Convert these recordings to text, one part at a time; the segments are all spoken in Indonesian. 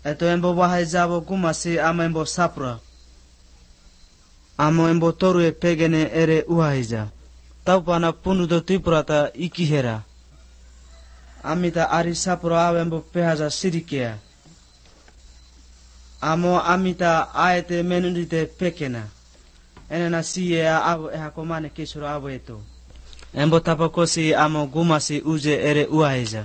Eto embo wahai zabo gumasi ama embo sapra. Amo embo toru e pegene ere uhaija. Taupana punudo tipurata ikihera. Amita ari sapra awe embo pehaza sirikea. Amo amita aete menundite pekena. Enena siye avo ehakomane kisuro avo eto. Embo tapakosi amo gumasi uje ere uhaija.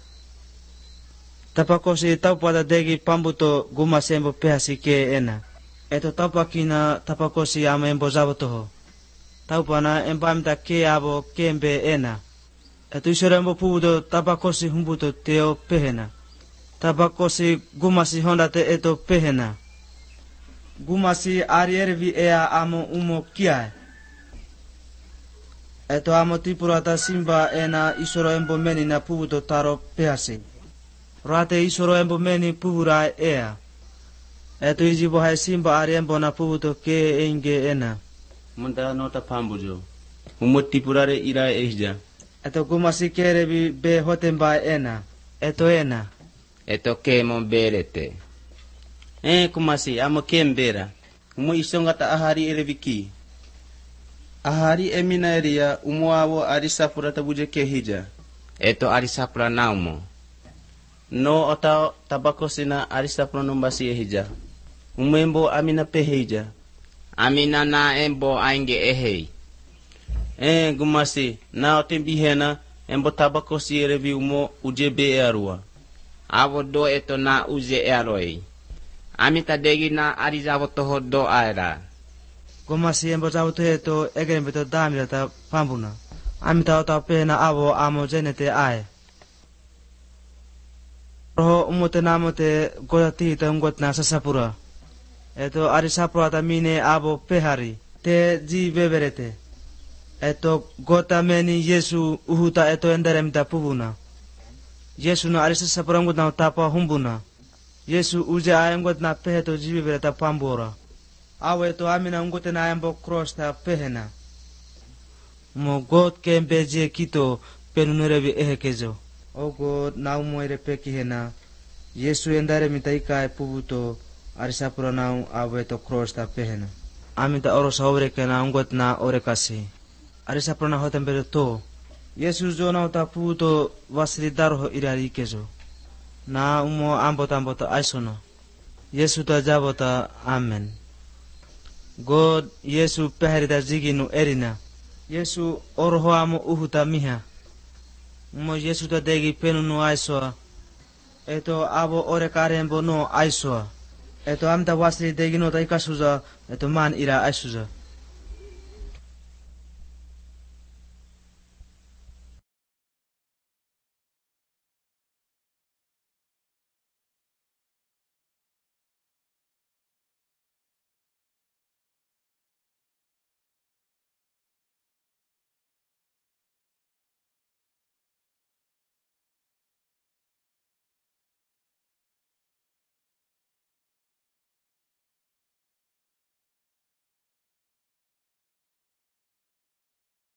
Tapakosi taupada degi pambuto gumasi embo pehasi ke ena. Eto taupakina tapakosi amo embo zavotoho. Taupana embo amita ke avo kembe ena. Eto isore embo pubuto tapakosi humbuto teo pehena. Tapakosi gumasi hondate eto pehena. Gumasi ari ervi ea amo umo kiae. Eto amo tipurata simba ena isoro embo meni na pubuto taro pehasi. Rate isoro embo meni pubura ea. Eto ijibo hai simba ari embo na pubuto ke inge ena. Munda nota pambujo. Umo tipurare ira ehja. Eto gumasi kerebi be hotemba ena. Eto ena. Eto ke mo berete. Kumasi amo kembera. Umo isongata ahari ereviki. Ahari emina eria umo awo ari sapurata buje ke hija. Eto ari sapra naumo. No ota tabakosina ari sapra nombasi ehija. Umo embo amina peheja. Amina na embo ainge ehei. Gumasi na otembihena embo tabakosi erevi umo ujebe earua. Avo do eto na uze eroi. Amita degi na ari zavotoho do aera. Gumasi embo zavoto eto egerembeto damirata pambuna. Amita ota pehena avo amo zenete ae. Roho umote namote goda tihita ungot na sasapura. Eto ari sapura tamine abo pehari. Te ji beberete. Eto gota meni Yesu uhuta eto enderemita pubuna. Yesu no ari sasapura ungot na utapa humbuna. Yesu uje a ungot na peheto ji bebereta pambora. Awe eto amina ungote na embo cross ta pehena. Mo God kembe je kito penunerebi ehekezo. O God na umoire pekihena. Yesu endare mitaika e pubuto arisapura na awe to cross ta pehena. Amita oro saureke na ungot na orekasi. Arisapura na hotembere to. Yesu zona uta pubuto wasri daroho irari kezo. Na umo ambota aisono. Yesu ta jabota amen. God Yesu peherita ziginu erina. Yesu oroho amo uhuta miha. Mo Yesu ta degi penu no aisoa. Eto abo ore karembo no aisoa. Eto amta wasri degi no ta ikasuza. Eto man ira aisuza.